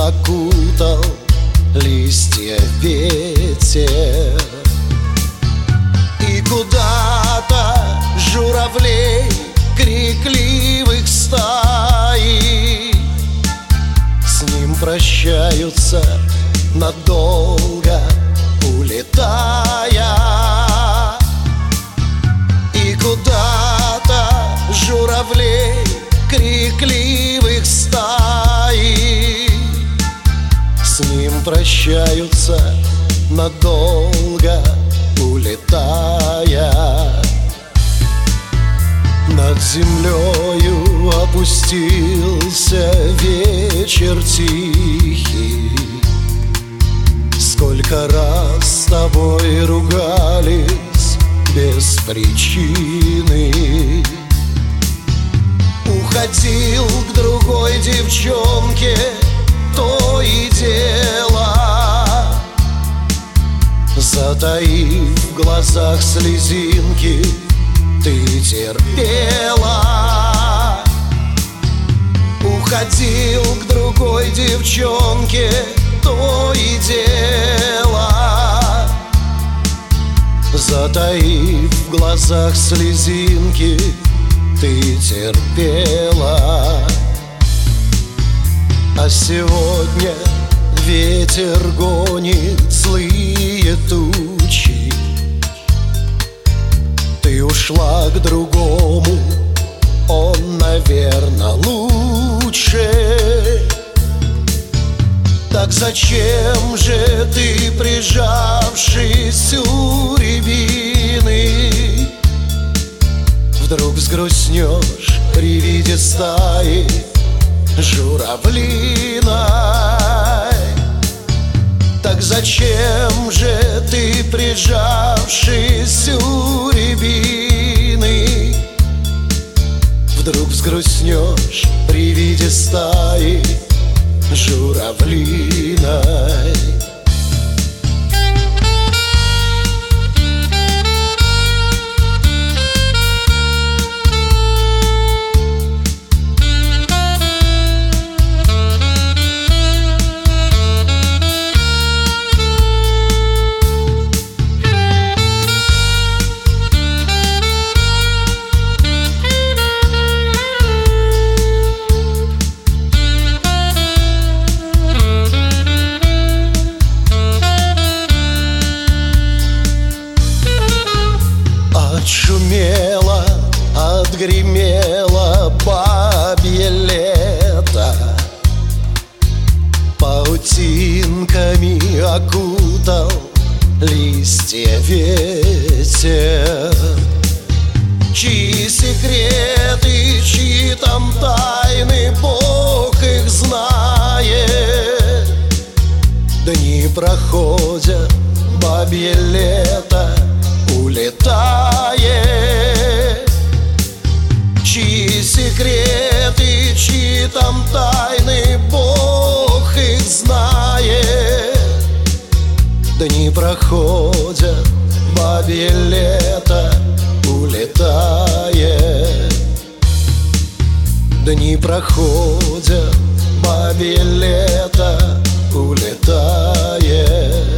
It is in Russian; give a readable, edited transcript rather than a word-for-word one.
окутал листья ветер. И куда-то журавлей крикливых стаи с ним прощаются надолго, улетая. И куда-то журавлей крикливых стаи с ним прощаются надолго, улетая. Над землею опустился вечер тихий. Сколько раз с тобой ругались без причины. Уходил к другой девчонке, то и дело, затаив в глазах слезинки, ты терпела. Уходил к другой девчонке, то и дело, затаив в глазах слезинки, ты терпела. А сегодня ветер гонит злые тучи. Ты ушла к другому, он, наверно, лучше. Так зачем же ты, прижавшись у рябины, вдруг взгрустнешь при виде стаи журавлиной? Так зачем же ты, прижавшись у рябины, вдруг взгрустнешь при виде стаи журавлиной? Отшумело, отгремело бабье лето, паутинками окутал листья ветер. Чьи секреты, чьи там тайны, Бог их знает. Дни проходят, бабье лето улетает. Чьи секреты, чьи там тайны, Бог их знает. Дни проходят, бабье лето улетает. Дни проходят, бабье лето улетает.